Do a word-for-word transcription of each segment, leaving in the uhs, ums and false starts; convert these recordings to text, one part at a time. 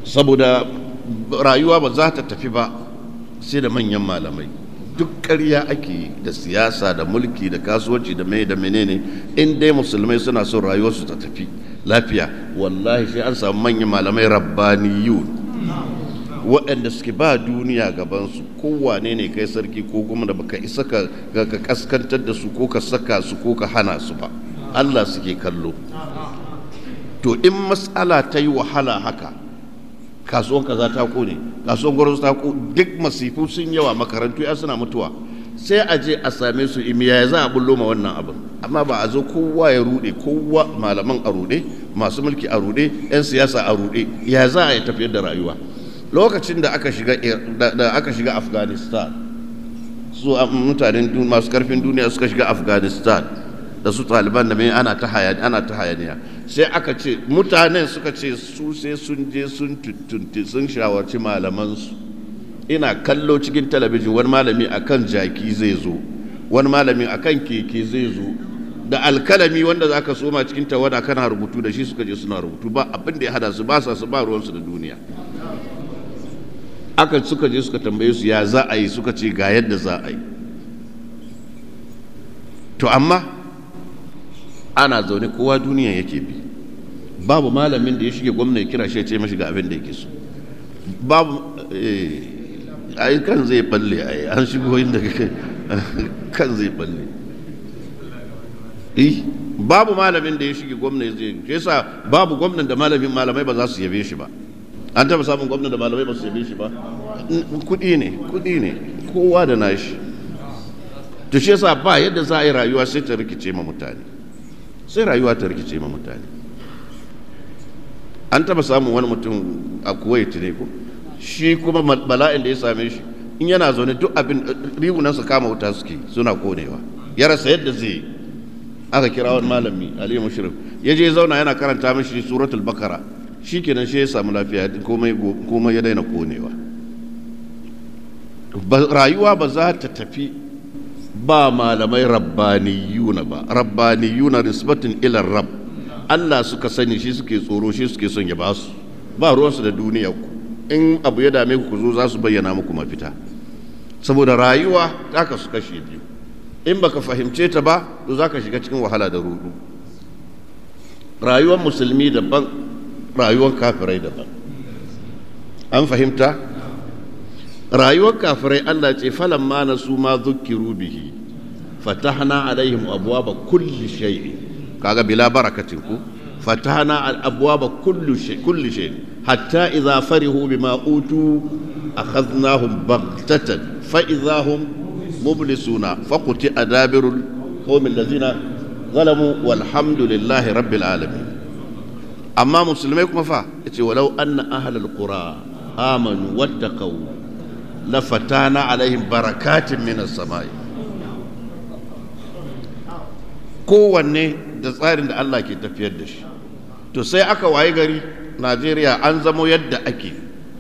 saboda rayuwa ba za ta tafi ba sai da manyan malamai. Duk ƙarya ake da siyasa da mulki da kasuwanci da mai da menene, in dai musulmai suna son rayuwarsu ta tafi lafiya, wallahi sai an samu manyan malamai rabbaniyun waɗanda suke ba duniya gabansu. Kowane ne kai sarki ko kuma da baka isa ka kaskantar da su ko ka saka su ko ka hana su ba, Allah suke kallo. To in matsala ta yi wahala haka, kasuwan kaza ta kone, kasuwan gwamnati ta kone, duk masifu sun yawa, makarantu ya suna mutuwa, sai a je a same su imiya ya za a bullo ma wannan abin. Amma ba a zo kowa ya rude, kowa malaman a rude, masu mulki a rude, 'yan siyasa a rude, ya za a yi tafiyar da rayuwa. Lokacin da aka shiga da aka shiga Afghanistan, su mutanen masu karfin duniya suka shiga Afghanistan da su Taliban da mai ana ta hayaniya ana ta hayaniya sai aka ce mutanen suka ce su sai sun je sun tuntunti sun shawarci malamansu. Ina kallo cikin talabijin wani malami akan jaki zai zo, wani malami akan keke zai zo da alkalami wanda za ka soma cikin tawada kana rubutu da shi, suka je suna rubutu, ba abin da ya hada su, ba sa su ba ruwansu da duniya. Aka suka je suka tambaye su ya za a yi, suka ce ga yadda za a yi. To amma ana zaune kowa duniya yake bi, babu malamin da ya shige gwamna ya kira shi ya ce mashi ga abin da yake so, babu ai kan zai balle, ai an shigo inda kan zai balle. eh babu malamin da ya shige gwamna ya zai yasa babu gwamnan da malamin malamai ba za su yabe shi ba. An taba samun gwamnan da malamai ba su yabe shi ba? Kudi ne, kudi ne, kowa da nashi. To shi yasa ba yadda za a yi rayuwa sai ta rikice ma mutane, sai rayuwa ta rikice ma mutane. An taba samun wani mutum a Kuwait ne ko, shi kuma bala'in da ya same shi, in yana zaune duk abin rigunansa kama wuta suke suna konewa, ya rasa yadda zai yi. Aka kira wani malami Ali Mushrif, ya je zauna yana karanta mishi suratul Bakara, shikenan shi ya samu lafiya, komai komai ya daina konewa. Rayuwa ba za ta tafi ba malamai rabbaniyuna ba. Rabbaniyuna nisbatin ila rabb, Allah suka sani, shi suke tsoro, shi suke son ya ba su, ba ruwansu da duniya ku. In abu ya dame ku ku zo za su bayyana muku mafita, saboda rayuwa ta kasu kashe biyu. In baka fahimce ta ba to zaka shiga cikin wahala da rudu. Rayuwar musulmi daban, rayuwar kafirai daban. An fahimta? Rayuwar kafirai Allah ce falamma nasu ma dhukkiru bihi fatahna alaihim abwaba kulli shay'in, kaga bila barakatin ku, fatahna abwaba kulli shay kulli shay hatta idha farihu bima utu akhadnahum baghtatan fa idha hum مبلسون فقطع دابر القوم الذين ظلموا والحمد لله رب العالمين. أما مسلمين كما فا ولو أن أهل القرى آمنوا واتقوا لفتحنا عليهم بركات من السماء. kowanne da tsarin da Allah ke tafiyar da shi. To sai aka waye gari Najeriya an zamo yadda ake,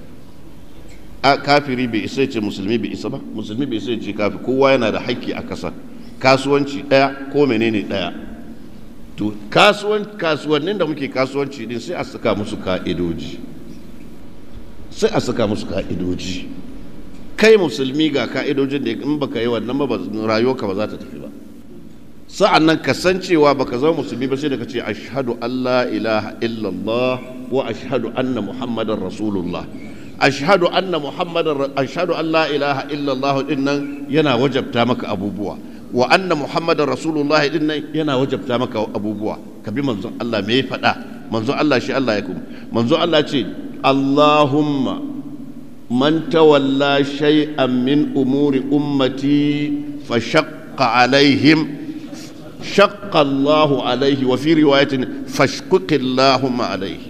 kafiri bai isa ce musulmi bai isa ba, musulmi bai isa ce kafiri, kowa yana da haƙƙi a ƙasa, kasuwanci ɗaya ko menene ɗaya. To kasuwannin da muke kasuwanci din sai a saka musu ka'idoji, sai a saka musu ka'idoji. Kai musulmi ga ka'idojin da in baka yi wannan ba rayuwarka ba za ta tafi ba. Sa'an nan kasancewa baka zama musulmi ba sai da ka ce ashhadu an la ilaha illallah wa ashhadu anna muhammadan rasulullah. ashhadu anna muhammadar ashhadu an la ilaha illallah dinnan yana wajabta maka abubuwa, wa anna muhammadar rasulullah dinnan yana wajabta maka abubuwa. Ka bi manzon Allah me ya faɗa, manzon Allah shi Allah ya kuma, manzon Allah ce Allahumma man tawalla shay'an min umuri ummati fa shaqqa alaihim shaqqa Allahu alaihi, wa fi riwayatin fashquqi Allahumma alaihi.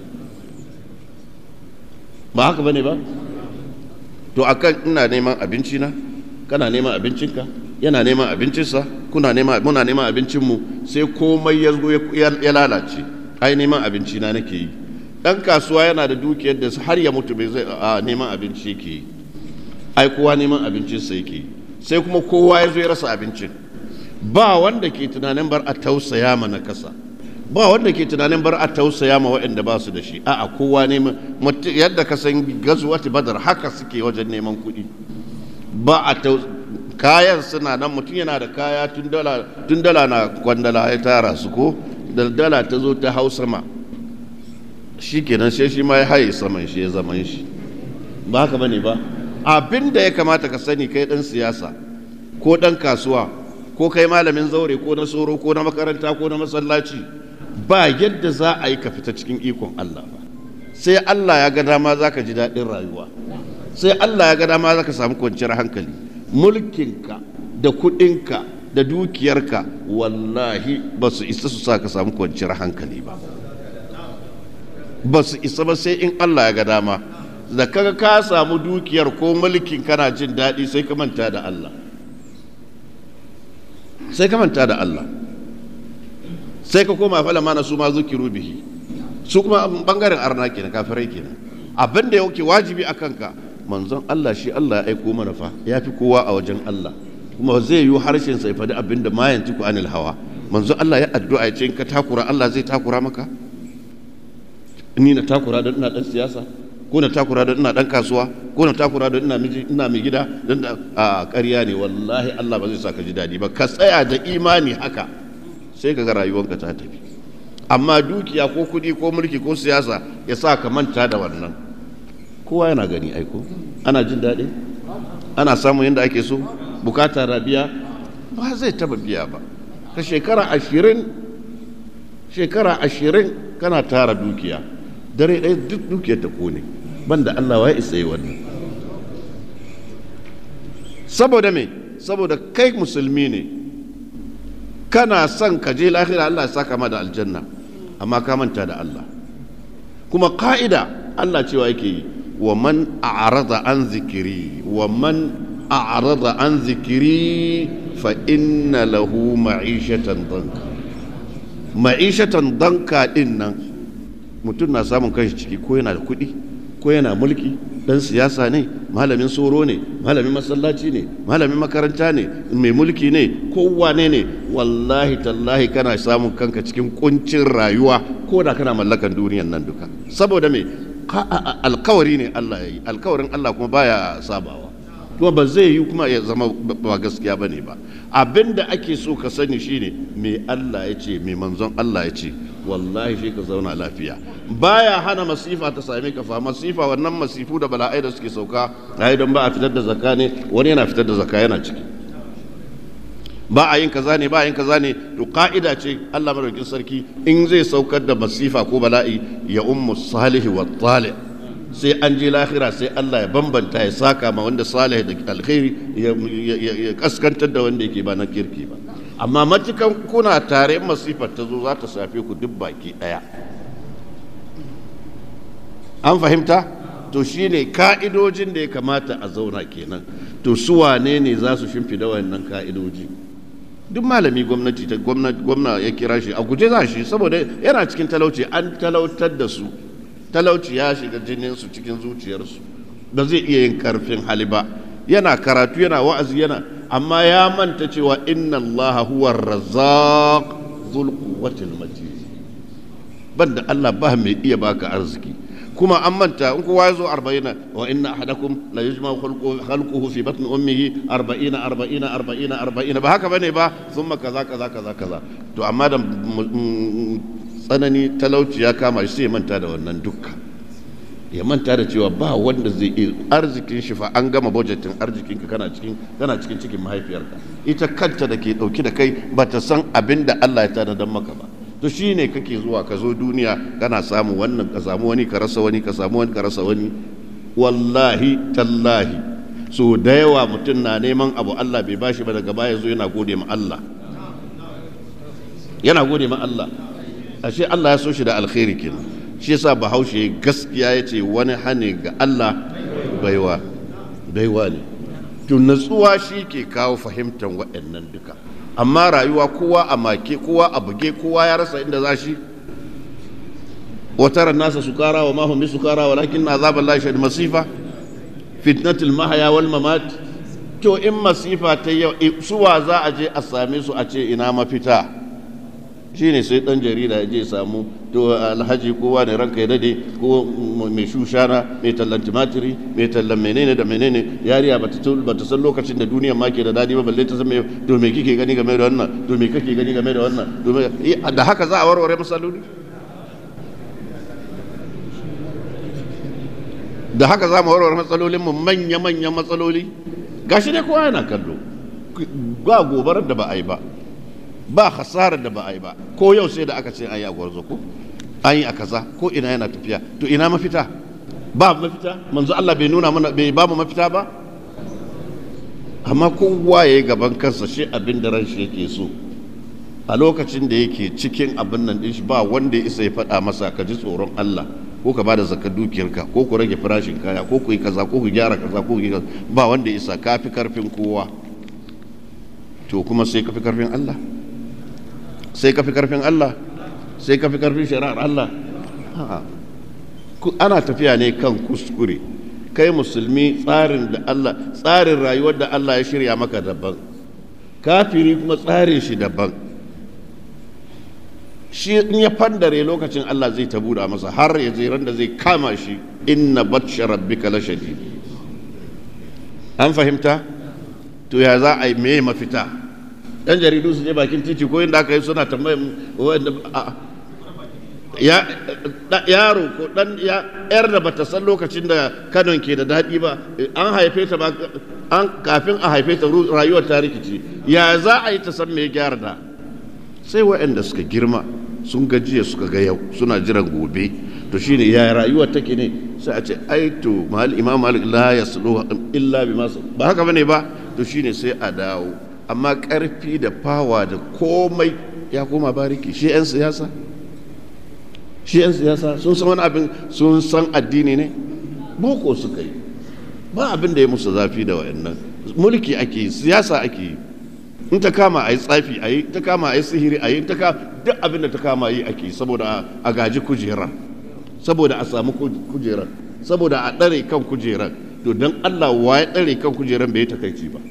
Ba haka bane ba? To akan ina neman abinci na, kana neman abincinka, yana neman abincinsa, kuna neman muna neman abincinmu, sai komai ya zo ya lalace. Ai neman abinci na nake yi. Dan kasuwa yana da dukiyar da har ya mutu bai zai a neman abinci yake yi. Ai kowa neman abincinsa yake yi. Sai kuma kowa ya zo ya rasa abincin. Ba wanda ke tunanin bar a tausaya mana kasa, ba wanda ke tunanin bar a tausaya ma waɗanda ba su da shi, a'a kowa ne yadda ka san gazuwati badar haka suke wajen neman kuɗi. Ba a kayan suna nan, mutum yana da kaya tun dala na kwandala ya tara su ko da dala ta zo ta hau sama shi kenan sai shi ma ya haye saman shi ya zaman shi, ba haka bane ba. Abin da ya kamata ka sani kai dan siyasa ko dan kasuwa ko kai malamin zaure ko na soro ko na makaranta ko na masallaci, ba yadda za a yi ka fita cikin ikon Allah ba. Sai Allah ya ga dama za ka ji daɗin rayuwa, sai Allah ya ga dama za ka samu kwanciyar hankali. Mulkinka da kuɗinka da dukiyarka wallahi ba su isa su sa ka samu kwanciyar hankali ba, ba su isa ba sai in Allah ya ga dama. Da kaga ka samu dukiyar ko mulkin kana jin daɗi sai ka manta da Allah, sai ka manta da Allah, sai ka koma fala mana su ma zukiru bihi, su kuma bangaren arna kenan, kafirai kenan. Abin da yake wajibi a kanka, manzon Allah shi Allah ya aiko mana fa, ya fi kowa a wajen Allah, kuma zai yi harshen sai faɗi abin da ma yanzu ku anil hawa. Manzon Allah ya addu'a ya ce in ka takura Allah zai takura maka. Ni na takura don ina dan siyasa, ko na takura don ina dan kasuwa, ko na takura don ina miji ina mai gida don a ƙarya ne wallahi. Allah ba zai sa ka ji daɗi ba. Ka tsaya da imani haka sai ka ga rayuwarka ta tafi. Amma dukiya ko kuɗi ko mulki ko siyasa ya sa ka manta da wannan. Kowa yana gani aiko, ana jin daɗi, ana samun yadda ake so, bukata rabiya ba zai taba biya ba. Ka shekara ashirin shekara ashirin kana tara dukiya, dare ɗaya duk dukiyar ta kone, banda Allah ya isa yi wannan. Saboda me? Saboda kai musulmi ne, kana son ka je lahira Allah ya saka ma da aljanna, amma ka manta da Allah. Kuma ka'ida Allah cewa yake yi wa man a'rada an zikiri wa man a'rada an zikiri fa inna lahu ma'ishatan danka. Ma'ishatan danka din nan mutum na samun kanshi ciki, ko yana da kuɗi ko yana mulki, dan siyasa ne, malamin soro ne, malamin masallaci ne, malamin makaranta ne, mai mulki ne, kowane ne, wallahi tallahi kana samun kanka cikin kuncin rayuwa ko da kana mallakan duniyan nan duka. Saboda me? Alkawari ne Allah ya yi, alkawarin Allah kuma baya sabawa, kuma ba zai yi kuma ya zama ba gaskiya bane ba. Abinda ake so ka sani shine me Allah ya ce, me manzon Allah ya ce, wallahi shi ka zauna lafiya. Baya hana masifa ta same ka fa, masifa wannan masifu da bala'ai da suke sauka ai don ba a fitar da zakka ne, wani yana fitar da zakka yana ciki, ba a yin kaza ne, ba a yin kaza ne. To ka'ida ce Allah madaukakin sarki in zai saukar da masifa ko bala'i ya ummu salihi wa talih, sai an je lahira sai Allah ya bambanta, ya saka ma wanda salih da alkhairi, ya kaskantar da wanda yake ba na kirki ba. Amma matukan kuna tare masifar ta zo za ta shafe ku duk baki daya. An fahimta? To shine ka'idojin da ya kamata a zauna kenan. To su wane ne za su shimfida wayannan ka'idoji? Duk malami gwamnati ta gwamna ya kira shi a guje za shi, saboda yana cikin talauci, an talautar da su, talauci ya shiga jininsu cikin zuciyarsu, ba zai iya yin karfin hali ba. Yana karatu yana wa'azi yana, amma ya manta cewa inna Allah huwa razzaq dhul quwwatil matin, banda Allah ba mai iya baka arziki. Kuma an manta in kowa ya zo arba'ina, wa inna ahadakum la yujma'u khalquhu fi batni ummihi arba'ina arba'ina arba'ina arba'ina, ba haka bane ba, thumma kaza kaza kaza kaza. To amma da tsanani talauci ya kama shi sai ya manta da wannan dukka, ya manta da cewa ba wanda zai iya arzikin shi fa, an gama budgetin arzikinka kana cikin kana cikin cikin mahaifiyarka, ita kanta da ke dauki da kai ba ta san abin da Allah ya tanadar maka ba. To shi ne kake zuwa ka zo duniya kana samu wannan ka samu wani ka rasa wani ka samu wani ka rasa wani. Wallahi tallahi so da yawa mutum na neman abu Allah bai bashi ba, daga baya zo yana gode ma Allah, yana gode ma Allah, ashe Allah ya so shi da alkhairi kenan. Shi yasa Bahaushe gaskiya ya ce wani hane ga Allah baiwa baiwa ne. To natsuwa shi ke kawo fahimtar waɗannan duka. Amma rayuwa kowa a make, kowa a buge, kowa ya rasa inda za shi. Wataran nasa sukara wa mahum bi sukara walakin azaballahi shadid masifa fitnatul mahya wal mamat. To in masifa ta yau suwa za a je a same su a ce ina mafita? shine sai dan jarida ya je samu to alhaji kowa ne ranka ya dade ko mai shushana mai tallan tumatiri mai tallan menene da menene yariya bata bata san lokacin da duniya ma ke da dadi ba balle ta san me to me kike gani game da wannan to me kake gani game da wannan to da haka za a warware masaloli da haka za mu warware matsalolin mu manya manyan matsaloli gashi ne kowa yana kallo ba gobarar da ba a yi ba ba hasarar da ba a yi ba ko yau sai da aka ce an yi a gwarzo ko an yi a kaza ko ina yana tafiya to ina mafita ba mafita manzo Allah bai nuna mana bai ba mu mafita ba amma kowa ya yi gaban kansa shi abin da ran shi yake so a lokacin da yake cikin abin nan din shi ba wanda ya isa ya faɗa masa ka ji tsoron Allah ko ka bada zakar dukiyarka ko ku rage farashin kaya ko ku yi kaza ko ku gyara kaza ko ku yi kaza ba wanda ya isa kafi karfin kowa to kuma sai kafi karfin Allah sai kafi karfin Allah sai kafi karfin shari'ar Allah ana tafiya ne kan kuskure kai musulmi tsarin da Allah tsarin rayuwar da Allah ya shirya maka daban kafiri kuma tsarin shi daban shi in ya fandare lokacin Allah zai tabuda masa har ya je ran da zai kama shi inna batsha rabbika lashadid an fahimta to ya za a yi me mafita dan jaridu su je bakin titi ko inda aka yi suna tambayar ya yaro ko dan ya yar da bata san lokacin da kanon ke da dadi ba an haife ta ba an kafin a haife ta rayuwar ta rikici ya za a yi ta san me gyara da sai waɗanda suka girma sun gajiya suka ga yau suna jiran gobe to shine ya rayuwar take ne sai a ce ai to mal imam malik la yaslu illa bima ba haka bane ba to shine sai a dawo amma karfi da fawa da komai ya koma bariki shi yan siyasa shi yan siyasa sun san wani abin sun san addini ne boko suka yi ba abin da ya musu zafi da wayannan mulki ake yi siyasa ake yi in ta kama a yi tsafi a yi ta kama a yi sihiri a yi ta kama duk abin da ta kama yi ake saboda a gaji kujera saboda a samu kujera saboda a ɗare kan kujera to don Allah wa ya ɗare kan kujeran bai takaici ba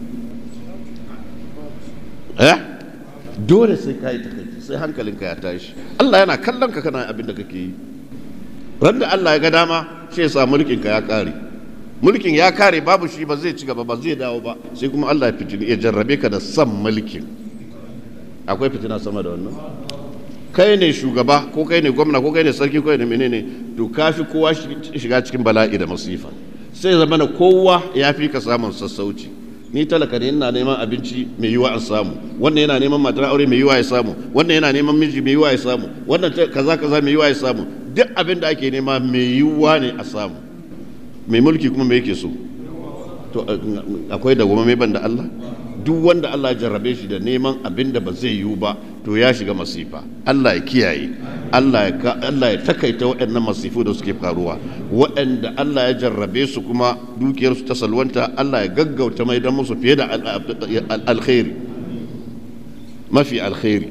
eh dole sai ka yi takaici sai hankalinka ya tashi Allah yana kallon ka kana abin da kake yi ran da Allah ya ga dama sai ya sa mulkinka ya kare mulkin ya kare babu shi ba zai ci gaba ba zai dawo ba sai kuma Allah ya fitini ya jarrabe ka da san mulkin akwai fitina sama da wannan kai ne shugaba ko kai ne gwamna ko kai ne sarki ko kai ne menene to kafi kowa shiga cikin bala'i da masifa sai zama na kowa ya fi ka samun sassauci ni talaka ne ina neman abinci mai yiwa an samu wannan yana neman matar aure mai yiwa ya samu wannan yana neman miji mai yiwa ya samu wannan kaza kaza mai yiwa ya samu duk abin da ake nema mai yiwa ne a samu mai mulki kuma mai yake so to akwai da goma mai banda Allah duk wanda Allah ya jarrabe shi da neman abin da ba zai yiwu ba to ya shiga masifa Allah ya kiyaye Allah ya Allah ya takaita waɗannan masifu da suke faruwa waɗanda Allah ya jarrabe su kuma dukiyar su ta salwanta Allah ya gaggauta mai dan musu fiye da alkhairi mafi alkhairi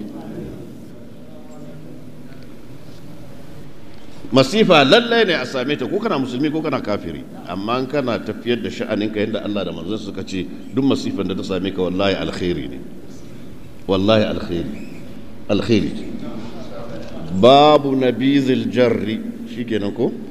masifa lallai ne a same ta ko kana musulmi ko kana kafiri amma in kana tafiyar da sha'aninka yadda Allah da manzon suka ce duk masifan da ta same ka wallahi alkhairi ne wallahi alkhairi alkhairi babu nabizil jarri shikenan ko